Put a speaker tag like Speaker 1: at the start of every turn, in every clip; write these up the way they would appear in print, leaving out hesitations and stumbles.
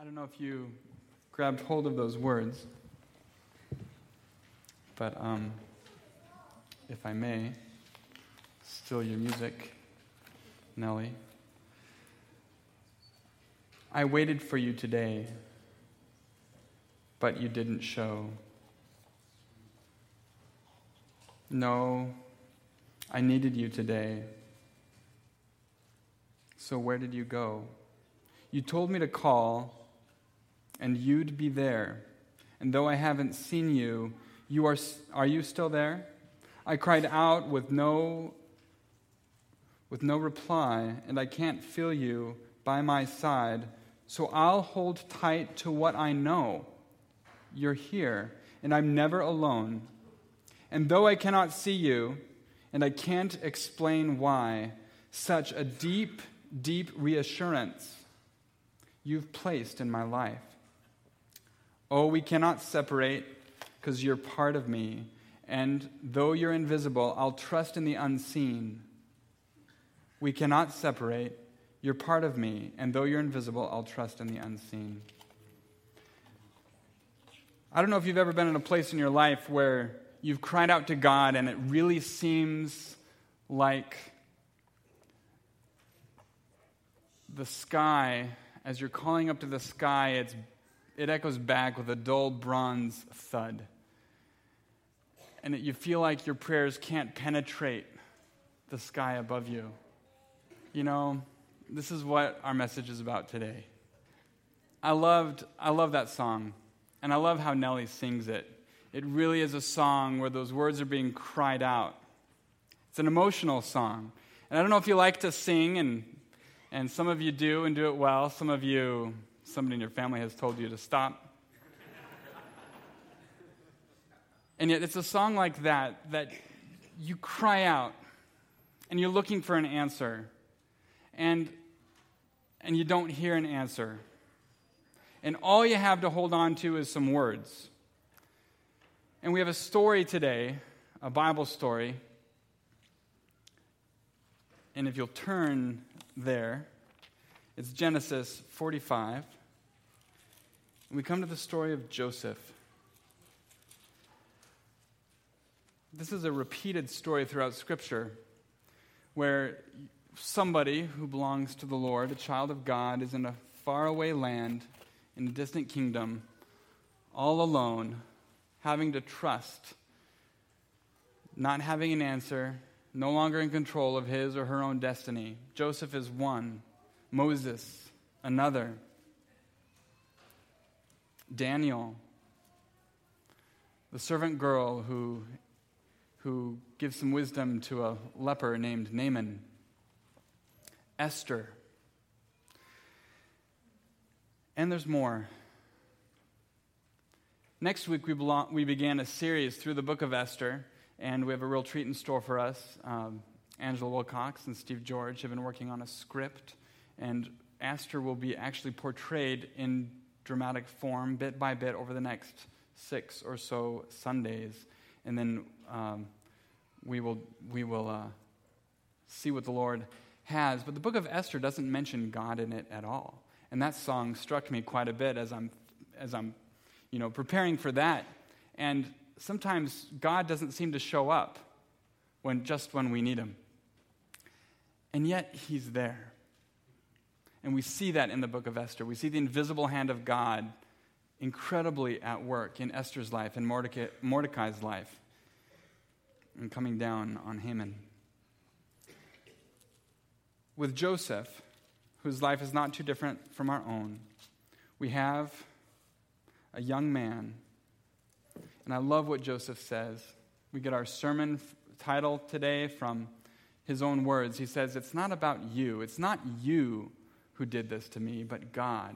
Speaker 1: don't know if you grabbed hold of those words, but if I may, still your music, Nellie. I waited for you today, but you didn't show. No, I needed you today. So where did you go? You told me to call, and you'd be there. And though I haven't seen you, are you still there? I cried out with no reply, and I can't feel you by my side, so I'll hold tight to what I know. You're here, and I'm never alone. And though I cannot see you, and I can't explain why, such a deep, deep reassurance you've placed in my life. Oh, we cannot separate because you're part of me. And though you're invisible, I'll trust in the unseen. We cannot separate. You're part of me. And though you're invisible, I'll trust in the unseen. I don't know if you've ever been in a place in your life where you've cried out to God and it really seems like the sky, as you're calling up to the sky, it echoes back with a dull bronze thud. And you feel like your prayers can't penetrate the sky above you. You know, this is what our message is about today. I love that song, and I love how Nellie sings it. It really is a song where those words are being cried out. It's an emotional song. And I don't know if you like to sing, and some of you do and do it well. Some of you, somebody in your family has told you to stop. And yet it's a song like that you cry out, and you're looking for an answer, and you don't hear an answer. And all you have to hold on to is some words. And we have a story today, a Bible story. And if you'll turn there, it's Genesis 45. And we come to the story of Joseph. This is a repeated story throughout Scripture where somebody who belongs to the Lord, a child of God, is in a faraway land, in a distant kingdom, all alone, having to trust, not having an answer, no longer in control of his or her own destiny. Joseph is one. Moses, another. Daniel, the servant girl who gives some wisdom to a leper named Naaman. Esther. And there's more. Next week, we began a series through the book of Esther, and we have a real treat in store for us. Angela Wilcox and Steve George have been working on a script, and Esther will be actually portrayed in dramatic form, bit by bit, over the next 6 or so Sundays. And then we will see what the Lord has. But the book of Esther doesn't mention God in it at all. And that song struck me quite a bit as I'm preparing for that. And sometimes God doesn't seem to show up when we need him. And yet he's there. And we see that in the book of Esther. We see the invisible hand of God incredibly at work in Esther's life and Mordecai's life, and coming down on Haman. With Joseph, whose life is not too different from our own, we have a young man. And I love what Joseph says. We get our sermon title today from his own words. He says, it's not about you. It's not you who did this to me, but God.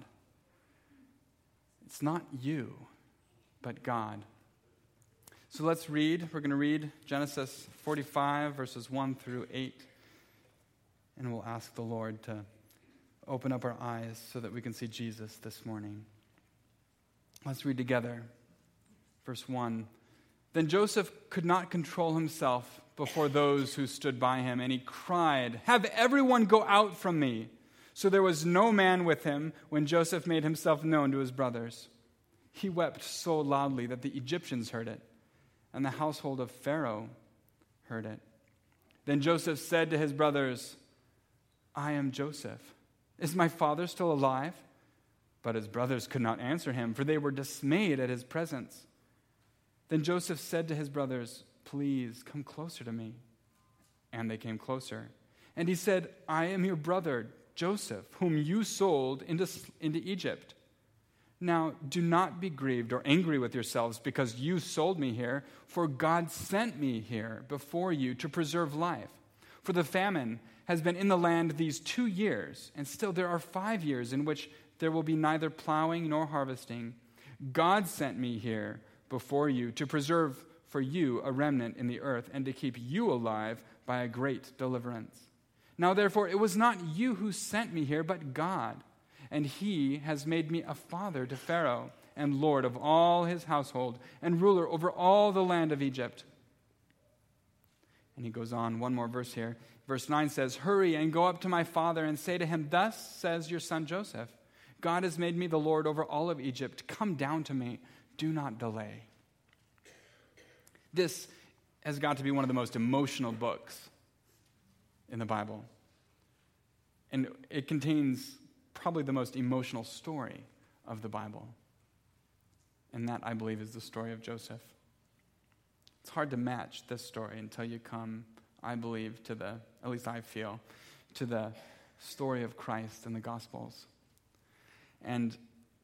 Speaker 1: It's not you, but God. So let's read. We're going to read Genesis 45, verses 1 through 8. And we'll ask the Lord to open up our eyes so that we can see Jesus this morning. Let's read together. Verse 1. Then Joseph could not control himself before those who stood by him, and he cried, "Have everyone go out from me." So there was no man with him when Joseph made himself known to his brothers. He wept so loudly that the Egyptians heard it, and the household of Pharaoh heard it. Then Joseph said to his brothers, I am Joseph. Is my father still alive? But his brothers could not answer him, for they were dismayed at his presence. Then Joseph said to his brothers, Please come closer to me. And they came closer. And he said, I am your brother, Joseph, whom you sold into Egypt. Now do not be grieved or angry with yourselves because you sold me here, for God sent me here before you to preserve life. For the famine has been in the land these 2 years, and still there are 5 years in which there will be neither plowing nor harvesting. God sent me here before you to preserve for you a remnant in the earth and to keep you alive by a great deliverance. Now therefore it was not you who sent me here, but God. And he has made me a father to Pharaoh and lord of all his household and ruler over all the land of Egypt. And he goes on, one more verse here. Verse 9 says, Hurry and go up to my father and say to him, Thus says your son Joseph, God has made me the lord over all of Egypt. Come down to me. Do not delay. This has got to be one of the most emotional books in the Bible. And it contains probably the most emotional story of the Bible. And that, I believe, is the story of Joseph. It's hard to match this story until you come, I believe, at least I feel, to the story of Christ in the Gospels. And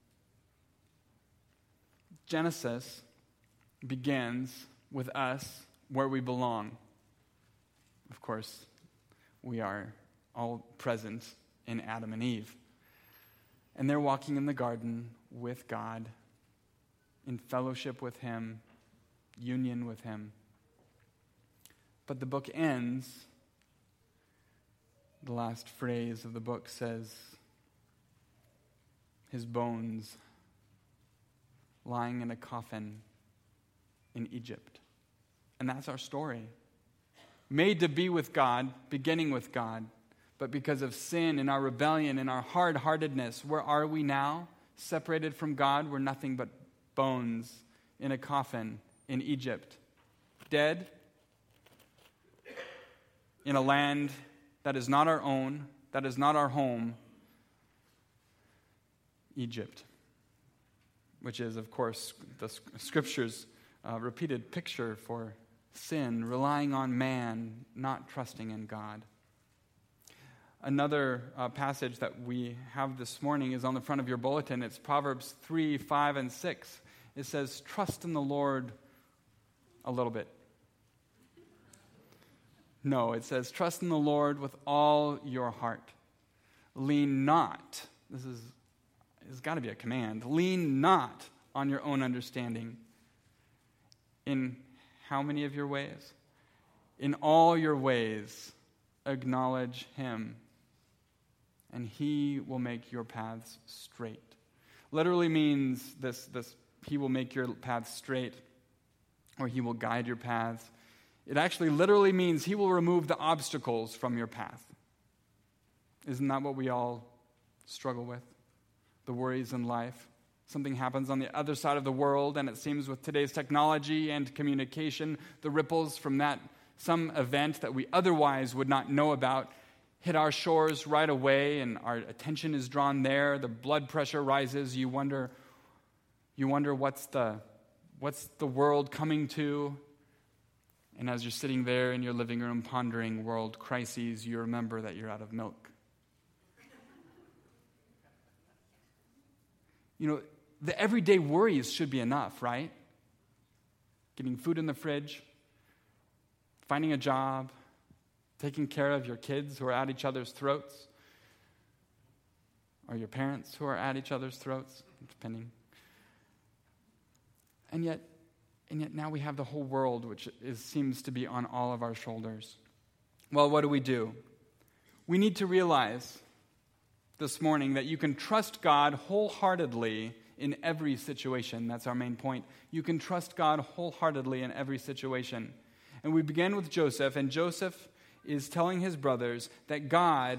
Speaker 1: Genesis begins with us where we belong. Of course, we are all present in Adam and Eve. And they're walking in the garden with God, in fellowship with him, union with him. But the book ends, the last phrase of the book says, his bones lying in a coffin in Egypt. And that's our story. Made to be with God, beginning with God, but because of sin and our rebellion and our hard-heartedness, where are we now? Separated from God, we're nothing but bones in a coffin in Egypt. Dead in a land that is not our own, that is not our home, Egypt, which is, of course, the Scripture's repeated picture for sin, relying on man, not trusting in God. Another passage that we have this morning is on the front of your bulletin. It's Proverbs 3, 5, and 6. It says, trust in the Lord a little bit. No, it says, trust in the Lord with all your heart. Lean not. It's got to be a command. Lean not on your own understanding. In how many of your ways? In all your ways, acknowledge him, and he will make your paths straight. Literally means this he will make your paths straight, or he will guide your paths. It actually literally means he will remove the obstacles from your path. Isn't that what we all struggle with? The worries in life. Something happens on the other side of the world, and it seems with today's technology and communication, the ripples from that, some event that we otherwise would not know about, hit our shores right away, and our attention is drawn there. The blood pressure rises. You wonder what's the world coming to? And as you're sitting there in your living room pondering world crises, you remember that you're out of milk. You know, the everyday worries should be enough, right? Getting food in the fridge, finding a job, taking care of your kids who are at each other's throats, or your parents who are at each other's throats, depending. And yet now we have the whole world, which seems to be on all of our shoulders. Well, what do? We need to realize this morning that you can trust God wholeheartedly in every situation. That's our main point. You can trust God wholeheartedly in every situation. And we begin with Joseph, and Joseph is telling his brothers that God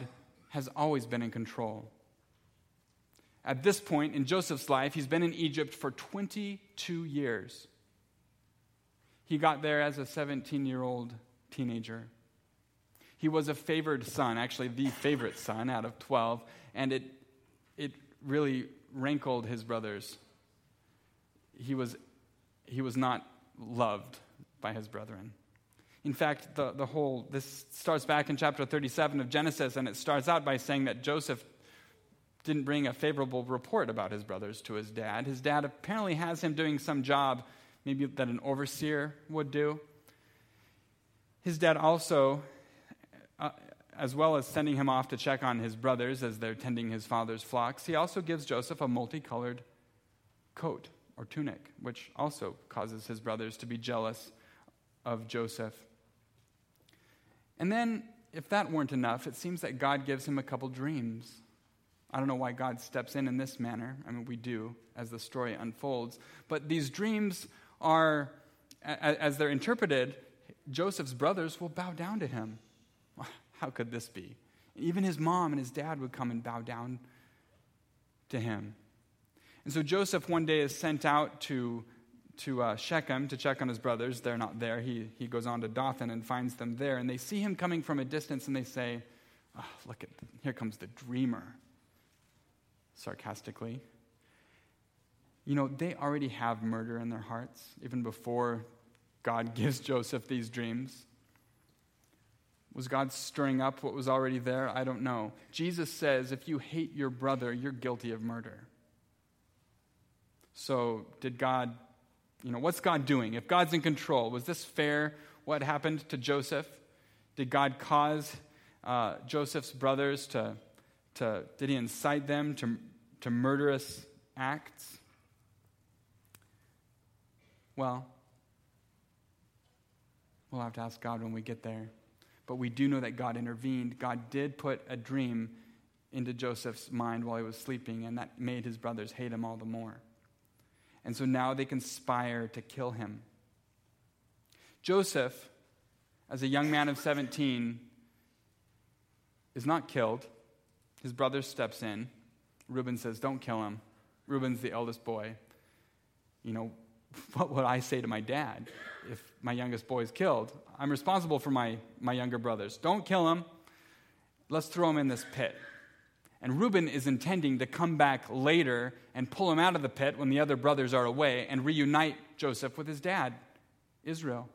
Speaker 1: has always been in control. At this point in Joseph's life, he's been in Egypt for 22 years. He got there as a 17-year-old teenager. He was a favored son, actually the favorite son out of 12, and it really rankled his brothers. He was not loved by his brethren. In fact, this starts back in chapter 37 of Genesis, and it starts out by saying that Joseph didn't bring a favorable report about his brothers to his dad. His dad apparently has him doing some job, maybe that an overseer would do. His dad also, as well as sending him off to check on his brothers as they're tending his father's flocks, he also gives Joseph a multicolored coat or tunic, which also causes his brothers to be jealous of Joseph. And then, if that weren't enough, it seems that God gives him a couple dreams. I don't know why God steps in this manner. I mean, we do as the story unfolds. But these dreams are, as they're interpreted, Joseph's brothers will bow down to him. How could this be? Even his mom and his dad would come and bow down to him. And so Joseph one day is sent out to Shechem to check on his brothers. They're not there. He goes on to Dothan and finds them there. And they see him coming from a distance and they say, oh, look, here comes the dreamer, sarcastically. You know, they already have murder in their hearts, even before God gives Joseph these dreams. Was God stirring up what was already there? I don't know. Jesus says, if you hate your brother, you're guilty of murder. So did God, what's God doing? If God's in control, was this fair, what happened to Joseph? Did God cause Joseph's brothers did he incite them to murderous acts? Well, we'll have to ask God when we get there. But we do know that God intervened. God did put a dream into Joseph's mind while he was sleeping, and that made his brothers hate him all the more. And so now they conspire to kill him. Joseph, as a young man of 17, is not killed. His brother steps in. Reuben says, don't kill him. Reuben's the eldest boy. What would I say to my dad if my youngest boy is killed? I'm responsible for my younger brothers. Don't kill him. Let's throw him in this pit. And Reuben is intending to come back later and pull him out of the pit when the other brothers are away and reunite Joseph with his dad, Israel.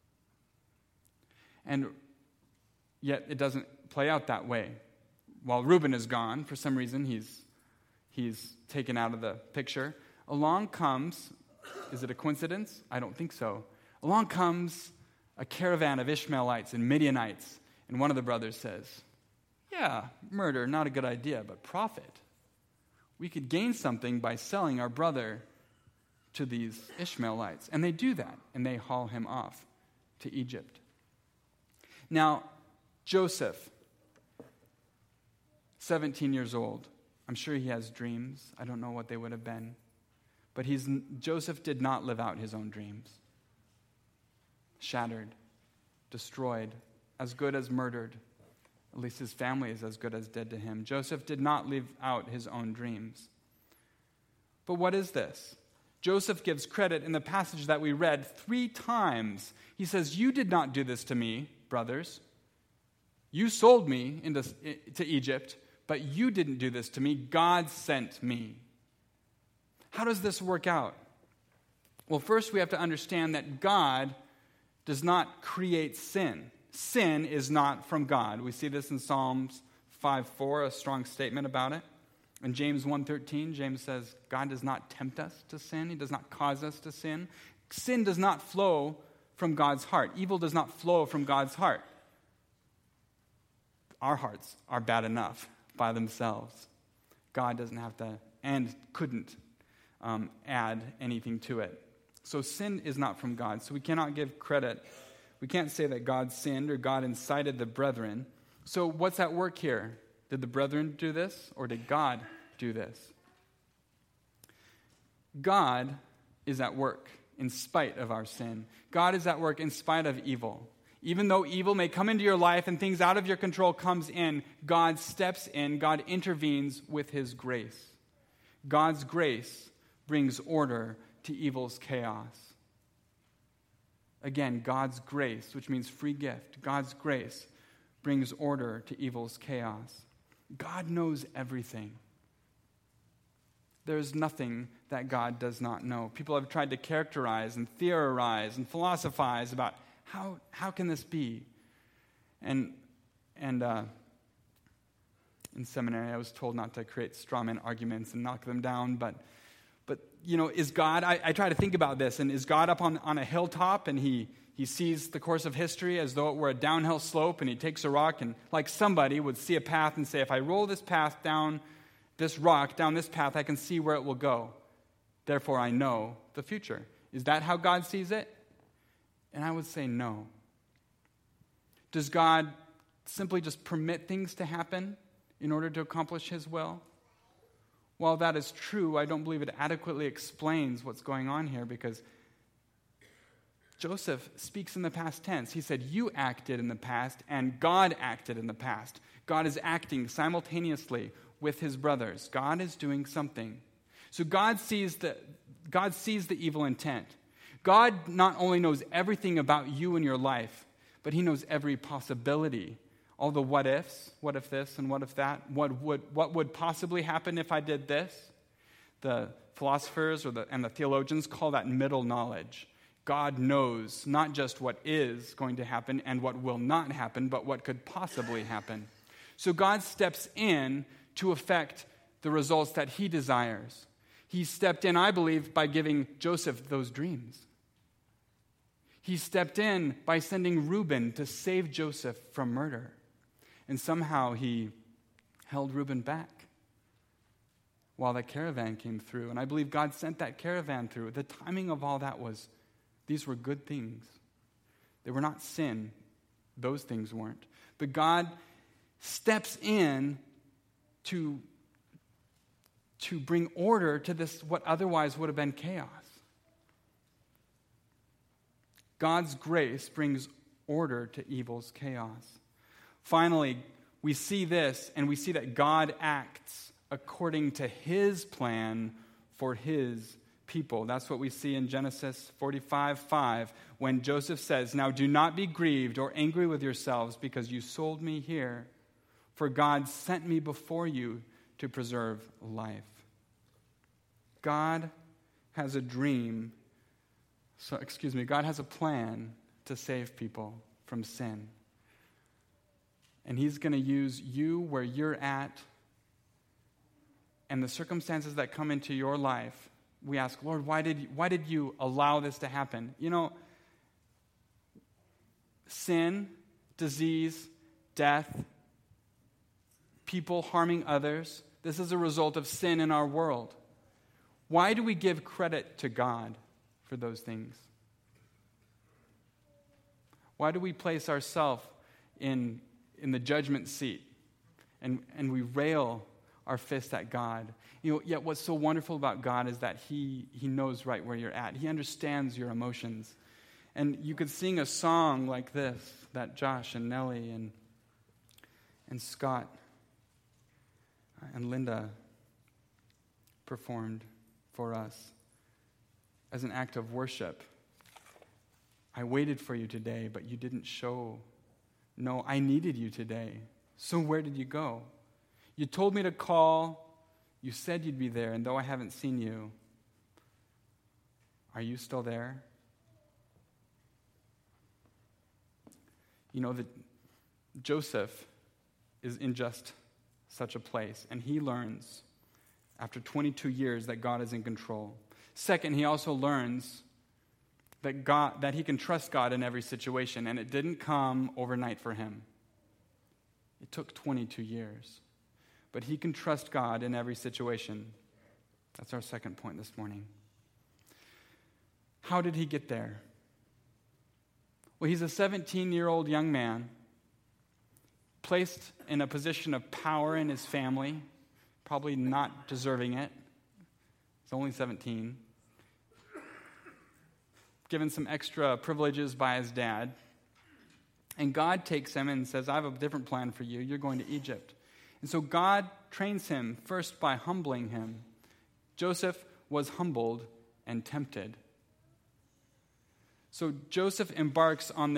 Speaker 1: And yet it doesn't play out that way. While Reuben is gone, for some reason he's taken out of the picture, along comes, is it a coincidence? I don't think so. Along comes a caravan of Ishmaelites and Midianites, and one of the brothers says, yeah, murder, not a good idea, but profit. We could gain something by selling our brother to these Ishmaelites. And they do that, and they haul him off to Egypt. Now, Joseph, 17 years old, I'm sure he has dreams. I don't know what they would have been. But Joseph did not live out his own dreams. Shattered, destroyed, as good as murdered. At least his family is as good as dead to him. Joseph did not live out his own dreams. But what is this? Joseph gives credit in the passage that we read 3 times. He says, you did not do this to me, brothers. You sold me to Egypt, but you didn't do this to me. God sent me. How does this work out? Well, first we have to understand that God does not create sin. Sin is not from God. We see this in Psalms 5:4, a strong statement about it. In James 1:13, James says, God does not tempt us to sin. He does not cause us to sin. Sin does not flow from God's heart. Evil does not flow from God's heart. Our hearts are bad enough by themselves. God doesn't have to and couldn't add anything to it. So sin is not from God. So we cannot give credit. We can't say that God sinned or God incited the brethren. So what's at work here? Did the brethren do this or did God do this? God is at work in spite of our sin. God is at work in spite of evil. Even though evil may come into your life and things out of your control comes in, God steps in, God intervenes with his grace. God's grace brings order to evil's chaos. Again, God's grace, which means free gift, God's grace brings order to evil's chaos. God knows everything. There's nothing that God does not know. People have tried to characterize and theorize and philosophize about how can this be? And in seminary, I was told not to create straw man arguments and knock them down, but is God, I try to think about this, and is God up on a hilltop, and he sees the course of history as though it were a downhill slope, and he takes a rock, and like somebody would see a path and say, if I roll this path down this rock, down this path, I can see where it will go. Therefore, I know the future. Is that how God sees it? And I would say no. Does God simply just permit things to happen in order to accomplish his will? While that is true, I don't believe it adequately explains what's going on here, because Joseph speaks in the past tense. He said, you acted in the past, and God acted in the past. God is acting simultaneously with his brothers. God is doing something. So God sees the evil intent. God not only knows everything about you and your life, but he knows every possibility. All the what ifs, what if this and what if that, what would possibly happen if I did this? The philosophers and the theologians call that middle knowledge. God knows not just what is going to happen and what will not happen, but what could possibly happen. So God steps in to affect the results that he desires. He stepped in, I believe, by giving Joseph those dreams. He stepped in by sending Reuben to save Joseph from murder. And somehow he held Reuben back while the caravan came through. And I believe God sent that caravan through. The timing of all that was, these were good things. They were not sin. Those things weren't. But God steps in to bring order to this, what otherwise would have been chaos. God's grace brings order to evil's chaos. Finally, we see this, and we see that God acts according to his plan for his people. That's what we see in Genesis 45:5, when Joseph says, now do not be grieved or angry with yourselves because you sold me here, for God sent me before you to preserve life. God has a dream. God has a plan to save people from sin. And he's going to use you where you're at and the circumstances that come into your life. We ask, Lord, why did you allow this to happen? Sin, disease, death, people harming others, this is a result of sin in our world. Why do we give credit to God for those things? Why do we place ourselves in the judgment seat and we rail our fist at God? Yet what's so wonderful about God is that he knows right where you're at. He understands your emotions. And you could sing a song like this that Josh and Nellie and Scott and Linda performed for us as an act of worship. I waited for you today, but you didn't show. No, I needed you today. So where did you go? You told me to call. You said you'd be there, and though I haven't seen you, are you still there? That Joseph is in just such a place, and he learns after 22 years that God is in control. Second, he also learns that he can trust God in every situation, and it didn't come overnight for him. It took 22 years. But he can trust God in every situation. That's our second point this morning. How did he get there? Well, he's a 17-year-old young man placed in a position of power in his family, probably not deserving it. He's only 17. Given some extra privileges by his dad. And God takes him and says, I have a different plan for you. You're going to Egypt. And so God trains him first by humbling him. Joseph was humbled and tempted. So Joseph embarks on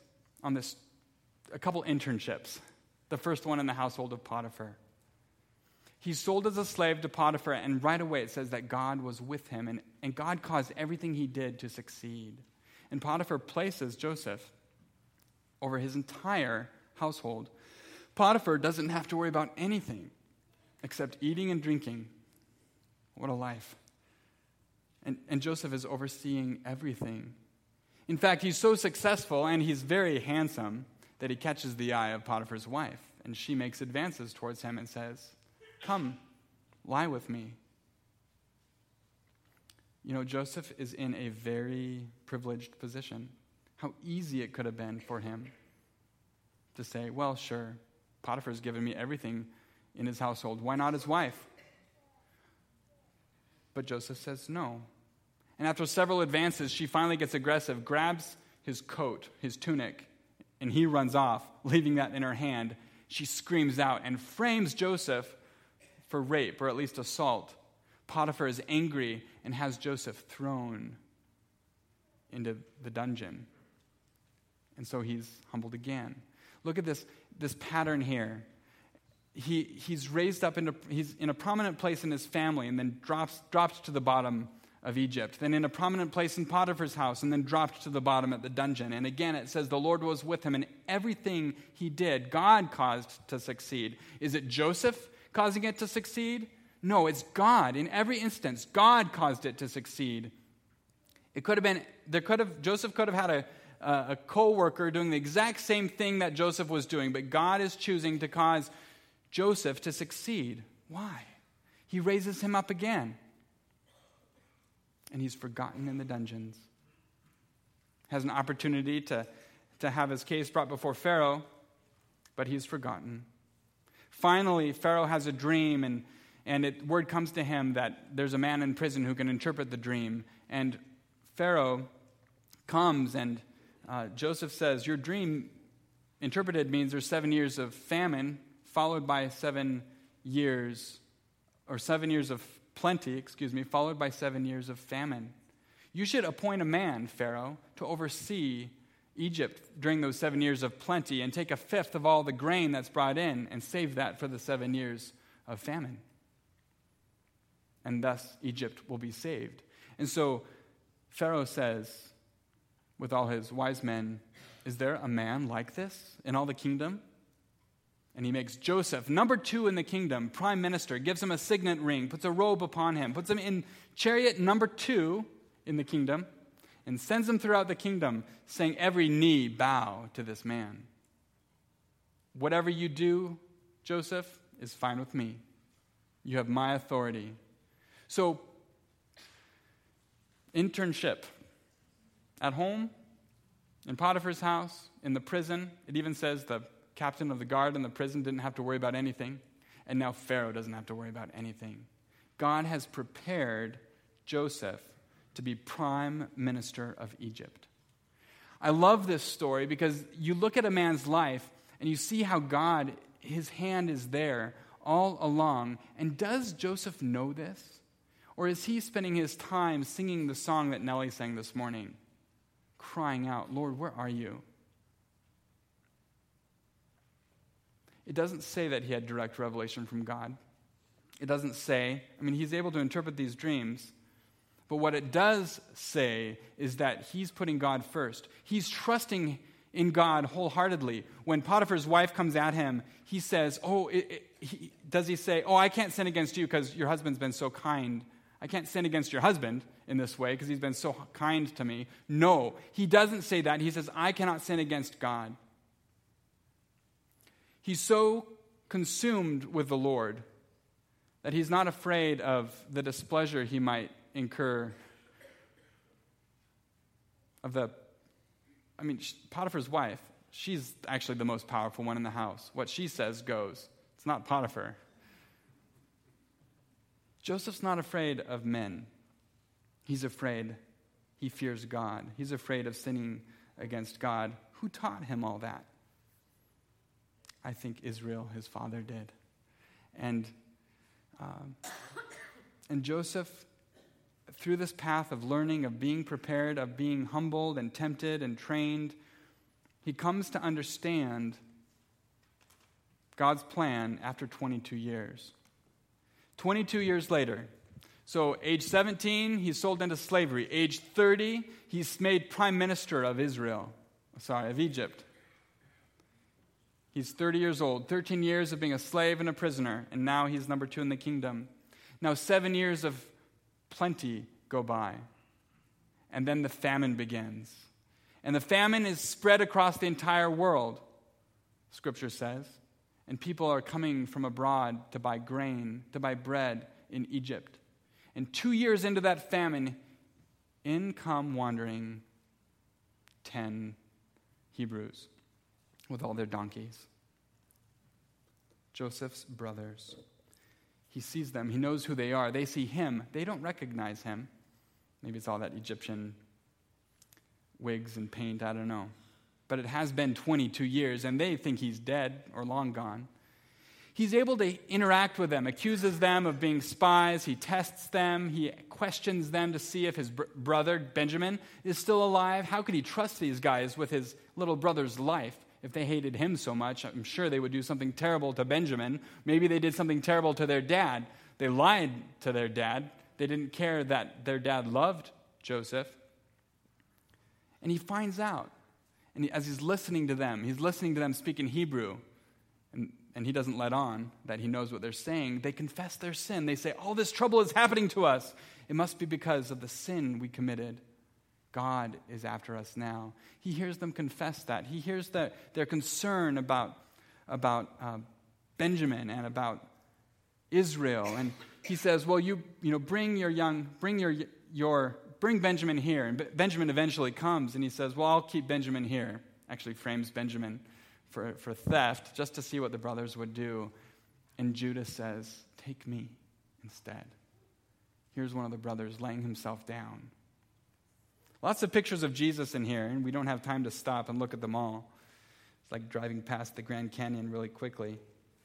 Speaker 1: a couple internships. The first one in the household of Potiphar. He's sold as a slave to Potiphar, and right away it says that God was with him, and God caused everything he did to succeed. And Potiphar places Joseph over his entire household. Potiphar doesn't have to worry about anything except eating and drinking. What a life. And Joseph is overseeing everything. In fact, he's so successful and he's very handsome that he catches the eye of Potiphar's wife, and she makes advances towards him and says, come, lie with me. You know, Joseph is in a very privileged position. How easy it could have been for him to say, well, sure, Potiphar's given me everything in his household. Why not his wife? But Joseph says no. And after several advances, she finally gets aggressive, grabs his coat, his tunic, and he runs off, leaving that in her hand. She screams out and frames Joseph for rape, or at least assault. Potiphar is angry and has Joseph thrown into the dungeon. And so he's humbled again. Look at this pattern here. He's raised up he's in a prominent place in his family and then dropped to the bottom of Egypt. Then in a prominent place in Potiphar's house and then dropped to the bottom at the dungeon. And again it says the Lord was with him, and everything he did, God caused to succeed. Is it Joseph causing it to succeed? No, it's God. In every instance, God caused it to succeed. It could have been, Joseph could have had a co-worker doing the exact same thing that Joseph was doing, but God is choosing to cause Joseph to succeed. Why? He raises him up again. And he's forgotten in the dungeons. Has an opportunity to have his case brought before Pharaoh, but he's forgotten. Finally, Pharaoh has a dream, and word comes to him that there's a man in prison who can interpret the dream. And Pharaoh comes, and Joseph says, your dream interpreted means there's 7 years of famine, followed by 7 years of plenty, followed by 7 years of famine. You should appoint a man, Pharaoh, to oversee Egypt during those 7 years of plenty and take a fifth of all the grain that's brought in and save that for the 7 years of famine. And thus Egypt will be saved. And so Pharaoh says, with all his wise men, is there a man like this in all the kingdom? And he makes Joseph number 2 in the kingdom, prime minister, gives him a signet ring, puts a robe upon him, puts him in chariot number 2 in the kingdom, and sends him throughout the kingdom, saying, every knee bow to this man. Whatever you do, Joseph, is fine with me. You have my authority. So, internship. At home, in Potiphar's house, in the prison, it even says the captain of the guard in the prison didn't have to worry about anything. And now Pharaoh doesn't have to worry about anything. God has prepared Joseph to be prime minister of Egypt. I love this story because you look at a man's life and you see how God, his hand is there all along. And does Joseph know this? Or is he spending his time singing the song that Nellie sang this morning? Crying out, Lord, where are you? It doesn't say that he had direct revelation from God. It doesn't say, he's able to interpret these dreams, but what it does say is that he's putting God first. He's trusting in God wholeheartedly. When Potiphar's wife comes at him, he says, does he say, I can't sin against you because your husband's been so kind. I can't sin against your husband in this way because he's been so kind to me. No, he doesn't say that. He says, I cannot sin against God. He's so consumed with the Lord that he's not afraid of the displeasure he might incur Potiphar's wife, she's actually the most powerful one in the house. What she says goes. It's not Potiphar. Joseph's not afraid of men. He fears God. He's afraid of sinning against God. Who taught him all that? I think Israel, his father, did. And Joseph, through this path of learning, of being prepared, of being humbled and tempted and trained, he comes to understand God's plan after 22 years. 22 years later. So age 17, he's sold into slavery. Age 30, he's made prime minister of Egypt. He's 30 years old, 13 years of being a slave and a prisoner, and now he's number 2 in the kingdom. Now 7 years of plenty go by, and then the famine begins. And the famine is spread across the entire world, Scripture says. And people are coming from abroad to buy grain, to buy bread in Egypt. And 2 years into that famine, in come wandering 10 Hebrews with all their donkeys. Joseph's brothers. He sees them. He knows who they are. They see him. They don't recognize him. Maybe it's all that Egyptian wigs and paint. I don't know. But it has been 22 years, and they think he's dead or long gone. He's able to interact with them, accuses them of being spies. He tests them. He questions them to see if his brother, Benjamin, is still alive. How could he trust these guys with his little brother's life? If they hated him so much, I'm sure they would do something terrible to Benjamin. Maybe they did something terrible to their dad. They lied to their dad. They didn't care that their dad loved Joseph. And he finds out. And as he's listening to them speak in Hebrew. And he doesn't let on that he knows what they're saying. They confess their sin. They say, all this trouble is happening to us. It must be because of the sin we committed. God is after us now. He hears them confess that. He hears their concern about Benjamin and about Israel. And he says, well, you bring Benjamin here. And Benjamin eventually comes and he says, well, I'll keep Benjamin here. Actually frames Benjamin for theft, just to see what the brothers would do. And Judah says, take me instead. Here's one of the brothers laying himself down. Lots of pictures of Jesus in here, and we don't have time to stop and look at them all. It's like driving past the Grand Canyon really quickly.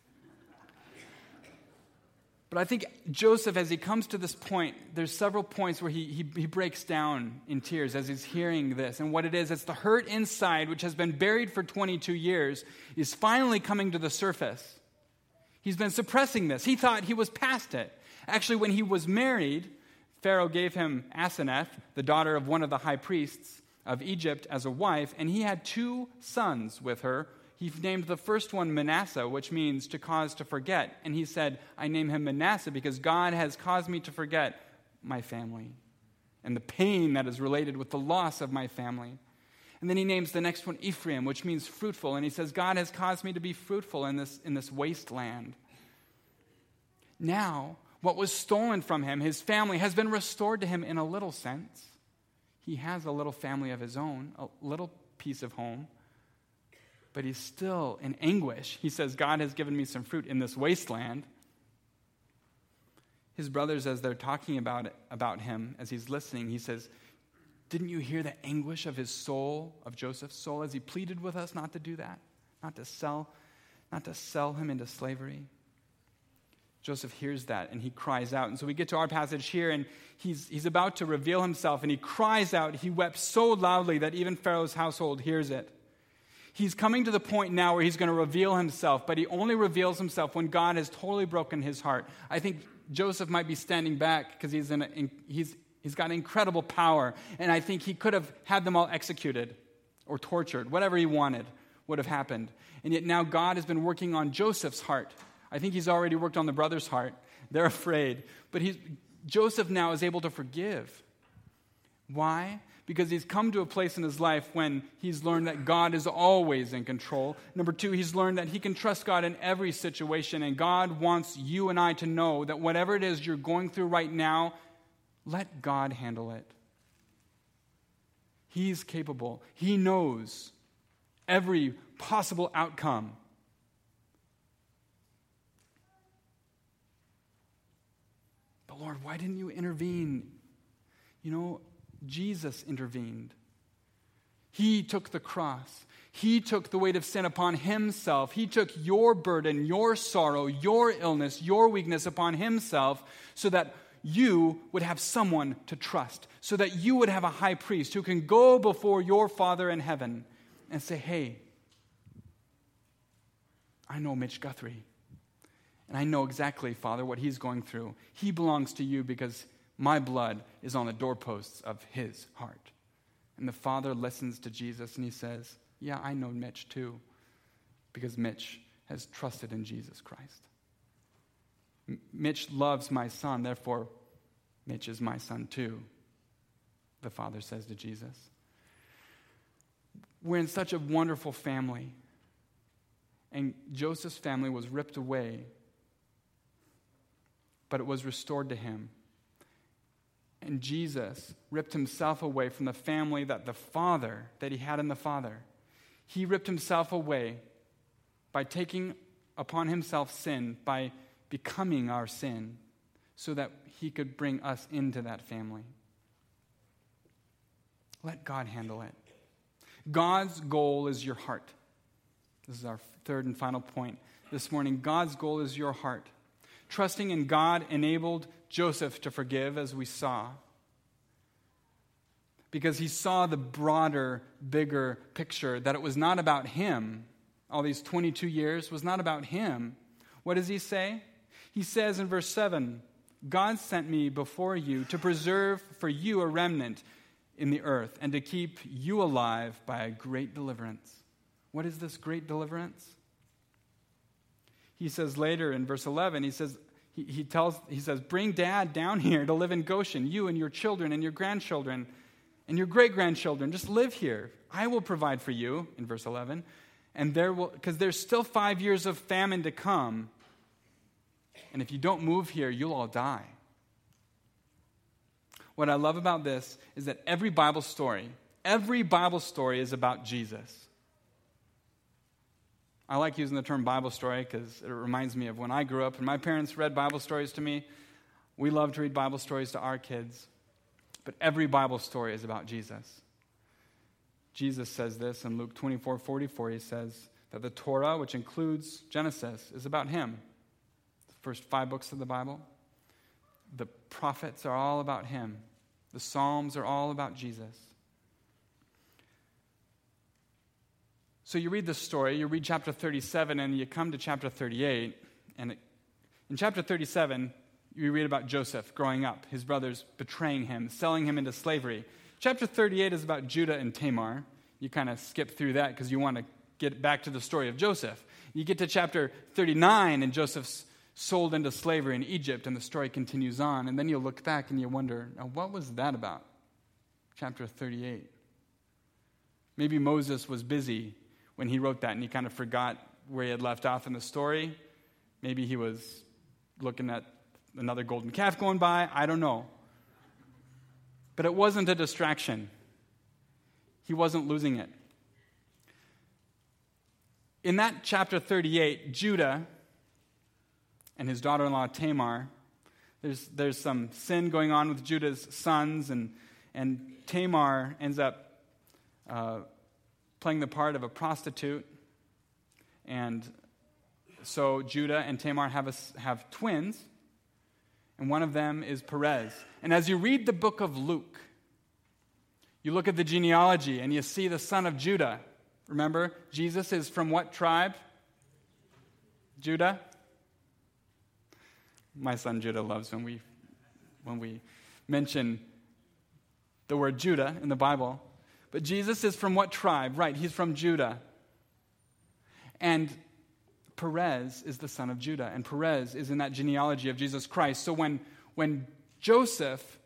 Speaker 1: But I think Joseph, as he comes to this point, there's several points where he breaks down in tears as he's hearing this. And what it is, it's the hurt inside, which has been buried for 22 years, is finally coming to the surface. He's been suppressing this. He thought he was past it. Actually, when he was married, Pharaoh gave him Asenath, the daughter of one of the high priests of Egypt, as a wife, and he had 2 sons with her. He named the first one Manasseh, which means to cause to forget. And he said, I name him Manasseh because God has caused me to forget my family and the pain that is related with the loss of my family. And then he names the next one Ephraim, which means fruitful. And he says, God has caused me to be fruitful in this wasteland. Now, what was stolen from him, his family, has been restored to him in a little sense. He has a little family of his own, a little piece of home. But he's still in anguish. He says, God has given me some fruit in this wasteland. His brothers, as they're talking about him, as he's listening, he says, didn't you hear the anguish of his soul, of Joseph's soul, as he pleaded with us not to do that, not to sell him into slavery? Joseph hears that, and he cries out. And so we get to our passage here, and he's about to reveal himself, and he cries out. He wept so loudly that even Pharaoh's household hears it. He's coming to the point now where he's going to reveal himself, but he only reveals himself when God has totally broken his heart. I think Joseph might be standing back because he's got incredible power, and I think he could have had them all executed or tortured. Whatever he wanted would have happened. And yet now God has been working on Joseph's heart. I think he's already worked on the brothers' heart. They're afraid. But Joseph now is able to forgive. Why? Because he's come to a place in his life when he's learned that God is always in control. Number 2, he's learned that he can trust God in every situation. And God wants you and I to know that whatever it is you're going through right now, let God handle it. He's capable. He knows every possible outcome. But Lord, why didn't you intervene? Jesus intervened. He took the cross. He took the weight of sin upon himself. He took your burden, your sorrow, your illness, your weakness upon himself so that you would have someone to trust, so that you would have a high priest who can go before your Father in heaven and say, hey, I know Mitch Guthrie, and I know exactly, Father, what he's going through. He belongs to you because my blood is on the doorposts of his heart. And the Father listens to Jesus and he says, yeah, I know Mitch too, because Mitch has trusted in Jesus Christ. Mitch loves my son, therefore Mitch is my son too, the Father says to Jesus. We're in such a wonderful family, and Joseph's family was ripped away, but it was restored to him. And Jesus ripped himself away from the family that he had in the Father. He ripped himself away by taking upon himself sin, by becoming our sin, so that he could bring us into that family. Let God handle it. God's goal is your heart. This is our third and final point this morning. God's goal is your heart. Trusting in God enabled Joseph to forgive, as we saw, because he saw the broader, bigger picture, that it was not about him. All these 22 years was not about him. What does he say? He says in verse 7, God sent me before you to preserve for you a remnant in the earth and to keep you alive by a great deliverance. What is this great deliverance? He says later in verse 11, he says, bring Dad down here to live in Goshen, you and your children and your grandchildren and your great-grandchildren. Just live here. I will provide for you, in verse 11. And because there's still 5 years of famine to come. And if you don't move here, you'll all die. What I love about this is that every Bible story is about Jesus. I like using the term Bible story because it reminds me of when I grew up and my parents read Bible stories to me. We love to read Bible stories to our kids. But every Bible story is about Jesus. Jesus says this in Luke 24:44. He says that the Torah, which includes Genesis, is about him. The first 5 books of the Bible. The prophets are all about him. The Psalms are all about Jesus. So you read this story, you read chapter 37, and you come to chapter 38. And in chapter 37, you read about Joseph growing up, his brothers betraying him, selling him into slavery. Chapter 38 is about Judah and Tamar. You kind of skip through that because you want to get back to the story of Joseph. You get to chapter 39, and Joseph's sold into slavery in Egypt, and the story continues on. And then you look back and you wonder, now what was that about? Chapter 38. Maybe Moses was busy when he wrote that, and he kind of forgot where he had left off in the story. Maybe he was looking at another golden calf going by. I don't know. But it wasn't a distraction. He wasn't losing it. In that chapter 38, Judah and his daughter-in-law Tamar, there's some sin going on with Judah's sons, and Tamar ends up playing the part of a prostitute. And so Judah and Tamar have twins, and one of them is Perez. And as you read the book of Luke, you look at the genealogy and you see the son of Judah. Remember, Jesus is from what tribe? Judah. My son Judah loves when we mention the word Judah in the Bible. But Jesus is from what tribe? Right, he's from Judah. And Perez is the son of Judah, and Perez is in that genealogy of Jesus Christ. So when Joseph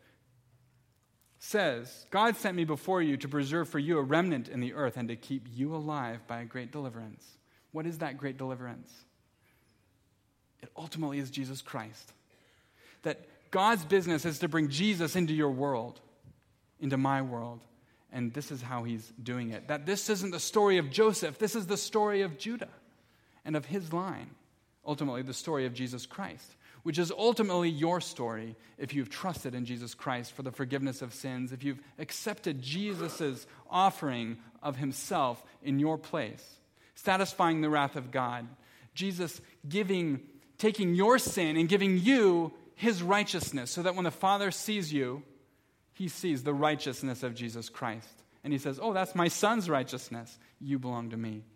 Speaker 1: says, God sent me before you to preserve for you a remnant in the earth and to keep you alive by a great deliverance. What is that great deliverance? It ultimately is Jesus Christ. That God's business is to bring Jesus into your world, into my world. And this is how he's doing it. That this isn't the story of Joseph. This is the story of Judah and of his line. Ultimately, the story of Jesus Christ. which is ultimately your story if you've trusted in Jesus Christ for the forgiveness of sins, if you've accepted Jesus' offering of himself in your place, satisfying the wrath of God. Jesus taking your sin and giving you his righteousness so that when the Father sees you, he sees the righteousness of Jesus Christ. And he says, oh, that's my son's righteousness. You belong to me.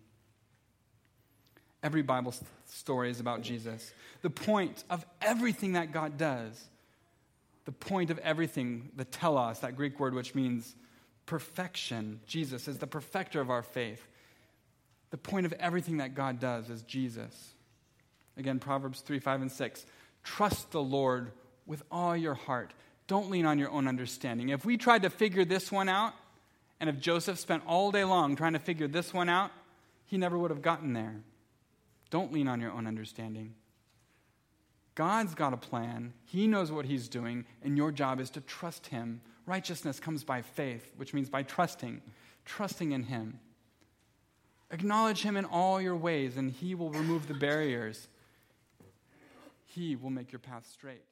Speaker 1: Every Bible story is about Jesus. The point of everything that God does, the point of everything, the telos, that Greek word which means perfection. Jesus is the perfecter of our faith. The point of everything that God does is Jesus. Again, Proverbs 3, 5, and 6. Trust the Lord with all your heart. Don't lean on your own understanding. If we tried to figure this one out, and if Joseph spent all day long trying to figure this one out, he never would have gotten there. Don't lean on your own understanding. God's got a plan. He knows what he's doing, and your job is to trust him. Righteousness comes by faith, which means by trusting in him. Acknowledge him in all your ways, and he will remove the barriers. He will make your path straight.